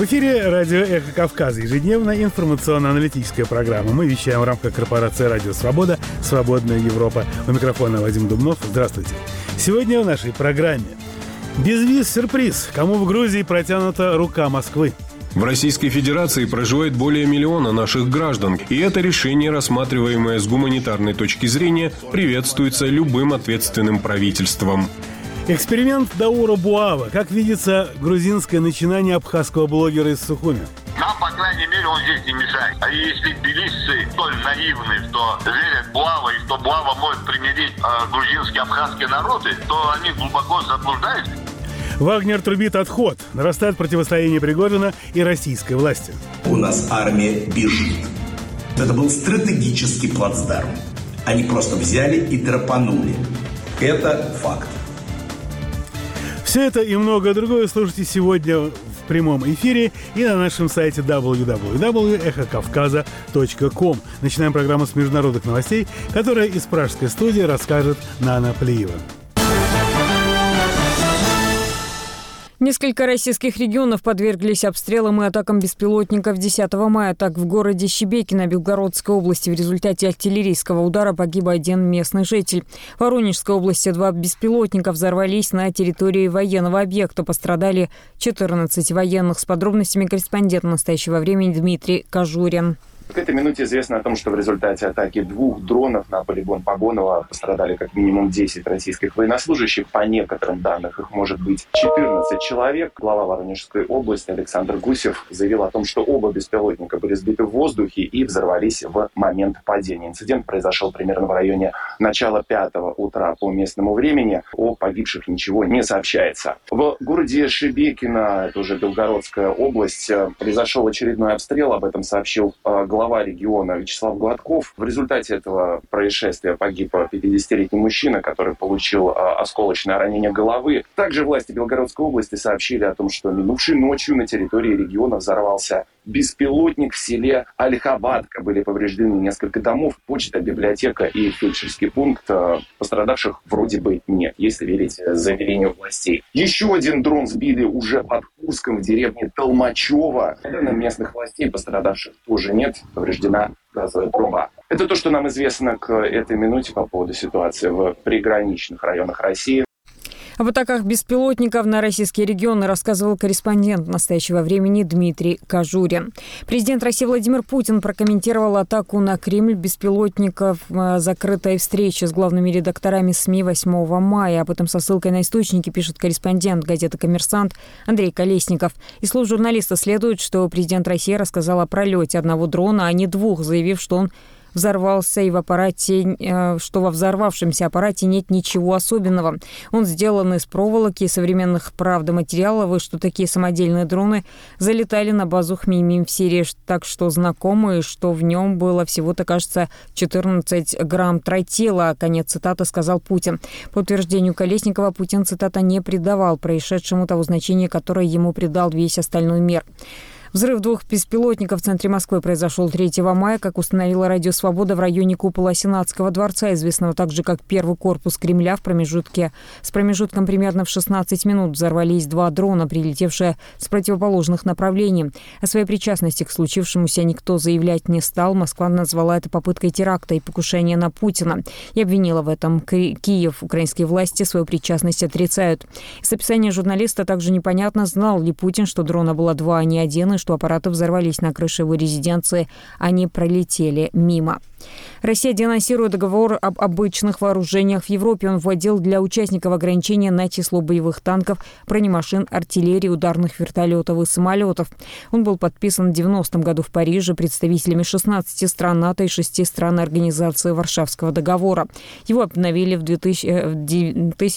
В эфире радио «Эхо Кавказа», ежедневная информационно-аналитическая программа. Мы вещаем в рамках корпорации «Радио Свобода», «Свободная Европа». У микрофона Вадим Дубнов. Здравствуйте. Сегодня в нашей программе безвиз-сюрприз. Кому в Грузии протянута рука Москвы? В Российской Федерации проживает более миллиона наших граждан, и это решение, рассматриваемое с гуманитарной точки зрения, приветствуется любым ответственным правительством. Эксперимент Даура Буава. Как видится грузинское начинание абхазского блогера из Сухуми. Нам, по крайней мере, он здесь не мешает. А если тбилисцы столь наивны, что верят в Буава, и что Буава может примирить грузинские, абхазские народы, то они глубоко заблуждаются. Вагнер трубит отход. Нарастает противостояние Пригожина и российской власти. У нас армия бежит. Это был стратегический плацдарм. Они просто взяли и драпанули. Это факт. Все это и многое другое слушайте сегодня в прямом эфире и на нашем сайте www.эхокавказа.ком. Начинаем программу с международных новостей, которая из пражской студии расскажет Нана Плиева. Несколько российских регионов подверглись обстрелам и атакам беспилотников 10 мая. Так, в городе Шебекино Белгородской области в результате артиллерийского удара погиб один местный житель. В Воронежской области 2 беспилотника взорвались на территории военного объекта. Пострадали 14 военных. С подробностями корреспондент настоящего времени Дмитрий Кожурин. К этой минуте известно о том, что в результате атаки 2 дронов на полигон Погонова пострадали как минимум 10 российских военнослужащих. По некоторым данным, их может быть 14 человек. Глава Воронежской области Александр Гусев заявил о том, что оба беспилотника были сбиты в воздухе и взорвались в момент падения. Инцидент произошел примерно в районе начала 5 утра по местному времени. О погибших ничего не сообщается. В городе Шебекино, это уже Белгородская область, произошел очередной обстрел. Об этом сообщил глава региона Вячеслав Гладков. В результате этого происшествия погиб 50-летний мужчина, который получил осколочное ранение головы. Также власти Белгородской области сообщили о том, что минувшей ночью на территории региона взорвался беспилотник в селе Альхабадка. Были повреждены несколько домов, почта, библиотека и фельдшерский пункт. Пострадавших вроде бы нет, если верить заверению властей. Еще один дрон сбили уже под Курском в деревне Толмачево. По данным местных властей, пострадавших тоже нет. Повреждена газовая труба. Это то, что нам известно к этой минуте по поводу ситуации в приграничных районах России. Об атаках беспилотников на российские регионы рассказывал корреспондент настоящего времени Дмитрий Кожурин. Президент России Владимир Путин прокомментировал атаку на Кремль беспилотников в закрытой встрече с главными редакторами СМИ 8 мая. Об этом со ссылкой на источники пишет корреспондент газеты «Коммерсант» Андрей Колесников. Из слов журналиста следует, что президент России рассказал о пролете одного дрона, а не 2, заявив, что он взорвался и что во взорвавшемся аппарате нет ничего особенного. Он сделан из проволоки и современных материалов, и что такие самодельные дроны залетали на базу Хмеймим в Сирии, так что знакомы, что в нем было всего-то, кажется, 14 грамм тротила. Конец цитаты, сказал Путин. По утверждению Колесникова, Путин, цитата, не придавал происшедшему того значения, которое ему придал весь остальной мир. Взрыв 2 беспилотников в центре Москвы произошел 3 мая, как установила Радио Свобода, в районе купола Сенатского дворца, известного также как первый корпус Кремля. С промежутком примерно в 16 минут взорвались 2 дрона, прилетевшие с противоположных направлений. О своей причастности к случившемуся никто заявлять не стал. Москва назвала это попыткой теракта и покушения на Путина и обвинила в этом Киев. Украинские власти свою причастность отрицают. Из описания журналиста также непонятно, знал ли Путин, что дрона было 2, а не 1, и что аппараты взорвались на крыше его резиденции, они пролетели мимо. Россия денонсирует договор об обычных вооружениях в Европе. Он вводил для участников ограничения на число боевых танков, бронемашин, артиллерии, ударных вертолетов и самолетов. Он был подписан в 90-м году в Париже представителями 16 стран НАТО и 6 стран Организации Варшавского договора. Его обновили в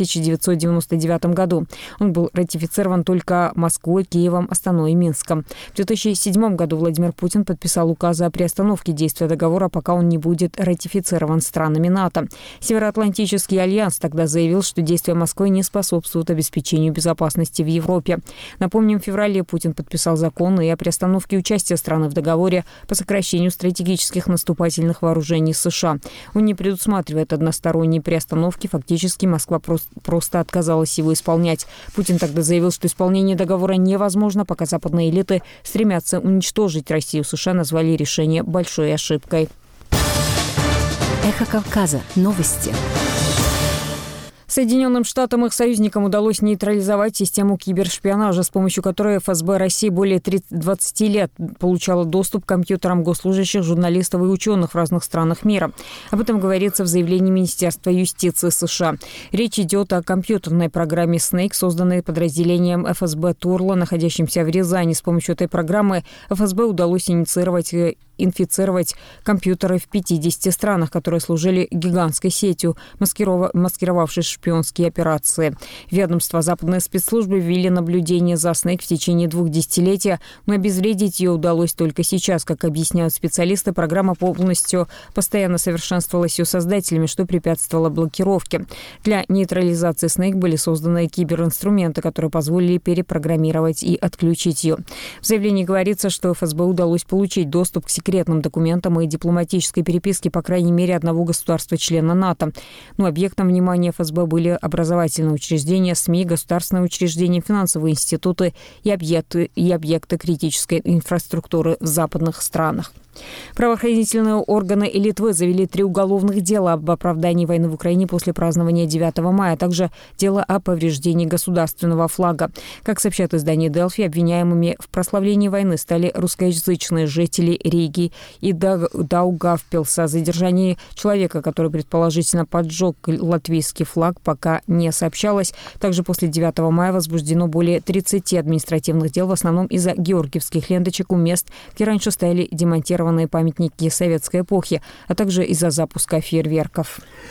1999 году. Он был ратифицирован только Москвой, Киевом, Астаной и Минском. В 2007 году Владимир Путин подписал указ о приостановке действия договора, пока он не будет ратифицирован странами НАТО. Североатлантический альянс тогда заявил, что действия Москвы не способствуют обеспечению безопасности в Европе. Напомним, в феврале Путин подписал закон и о приостановке участия страны в договоре по сокращению стратегических наступательных вооружений США. Он не предусматривает односторонней приостановки. Фактически Москва просто отказалась его исполнять. Путин тогда заявил, что исполнение договора невозможно, пока западные элиты стремятся уничтожить Россию. США назвали решение большой ошибкой. Эхо Кавказа. Новости. Соединенным Штатам и их союзникам удалось нейтрализовать систему кибершпионажа, с помощью которой ФСБ России более 20 лет получала доступ к компьютерам госслужащих, журналистов и ученых в разных странах мира. Об этом говорится в заявлении Министерства юстиции США. Речь идет о компьютерной программе Snake, созданной подразделением ФСБ Турла, находящимся в Рязани. С помощью этой программы ФСБ удалось инфицировать компьютеры в 50 странах, которые служили гигантской сетью, маскировавшей шпионские операции. Ведомства западной спецслужбы ввели наблюдение за Snake в течение 2 десятилетий, но обезвредить ее удалось только сейчас. Как объясняют специалисты, программа постоянно совершенствовалась ее создателями, что препятствовало блокировке. Для нейтрализации Snake были созданы киберинструменты, которые позволили перепрограммировать и отключить ее. В заявлении говорится, что ФСБ удалось получить доступ к секретным документам и дипломатической переписке, по крайней мере, одного государства-члена НАТО. Но объектом внимания ФСБ были образовательные учреждения, СМИ, государственные учреждения, финансовые институты и объекты критической инфраструктуры в западных странах. Правоохранительные органы Литвы завели 3 уголовных дела об оправдании войны в Украине после празднования 9 мая, а также дело о повреждении государственного флага. Как сообщает издание Delfi, обвиняемыми в прославлении войны стали русскоязычные жители Риги и Даугавпилса. О задержании человека, который предположительно поджег латвийский флаг, пока не сообщалось. Также после 9 мая возбуждено более 30 административных дел, в основном из-за георгиевских ленточек у мест, где раньше стояли демонтированные памятники советской эпохи, а также из-за запуска фейерверков.